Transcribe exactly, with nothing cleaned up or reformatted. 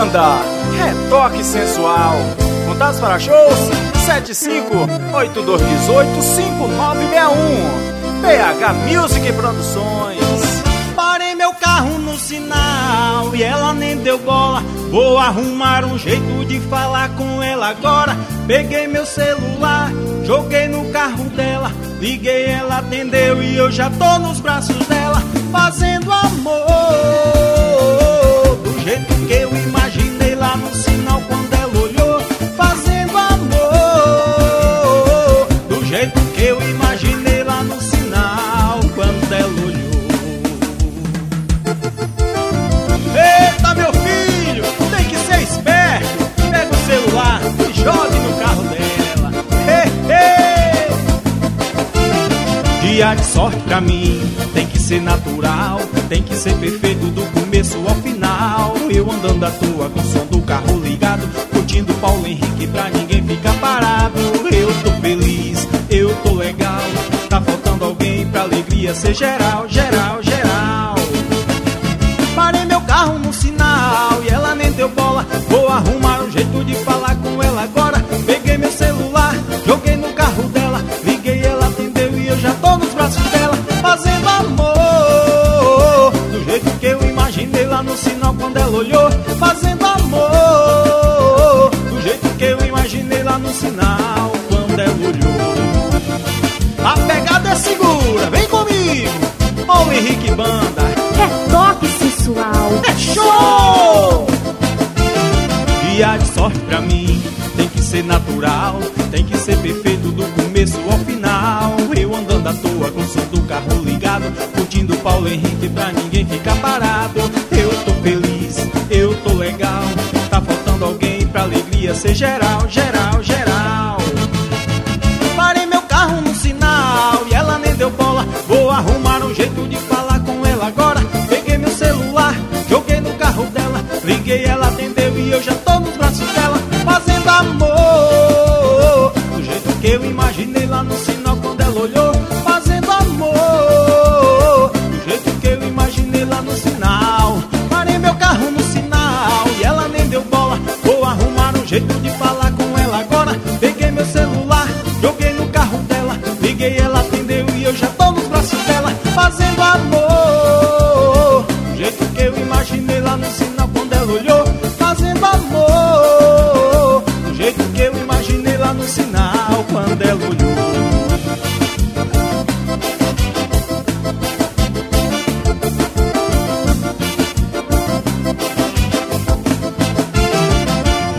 Banda, Retoque Sensual. Contatos para shows sete cinco oito dois um oito cinco nove seis um. P H Music Produções. Parei meu carro no sinal e ela nem deu bola. Vou arrumar um jeito de falar com ela agora. Peguei meu celular, joguei no carro dela, liguei, ela atendeu e eu já tô nos braços dela, fazendo amor do jeito que eu imaginei lá no sinal quando ela olhou. Fazendo amor do jeito que eu imaginei lá no sinal quando ela olhou. Eita, meu filho, tem que ser esperto. Pega o celular e jogue no carro dela. Ei, ei. Dia de sorte pra mim tem que ser natural, tem que ser perfeito do começo ao final. Eu andando à toa com o som do carro ligado, curtindo Paulo Henrique pra ninguém ficar parado. Eu tô feliz, eu tô legal, tá faltando alguém pra alegria ser geral, geral, geral. Parei meu carro no sinal e ela nem deu bola. Vou arrumar um jeito de falar com ela agora. Peguei meu celular, joguei no carro dela, liguei, ela atendeu e eu já tô nos braços dela, fazendo amor do jeito que eu imaginei lá no sinal quando ela olhou. Fazendo amor do jeito que eu imaginei lá no sinal quando ela olhou. A pegada é segura, vem comigo, Paulo Henrique Banda, Retoque Sensual. é show! Dia de sorte pra mim tem que ser natural, tem que ser perfeito do começo ao final. Eu andando à toa com o som do carro ligado, curtindo Paulo Henrique pra ninguém ficar parado. Eu tô feliz, eu tô legal, tá faltando alguém pra alegria ser geral, geral, geral. Parei meu carro no sinal e ela nem deu bola. Vou arrumar um jeito de falar com ela agora. Peguei meu celular, joguei no carro dela, liguei, ela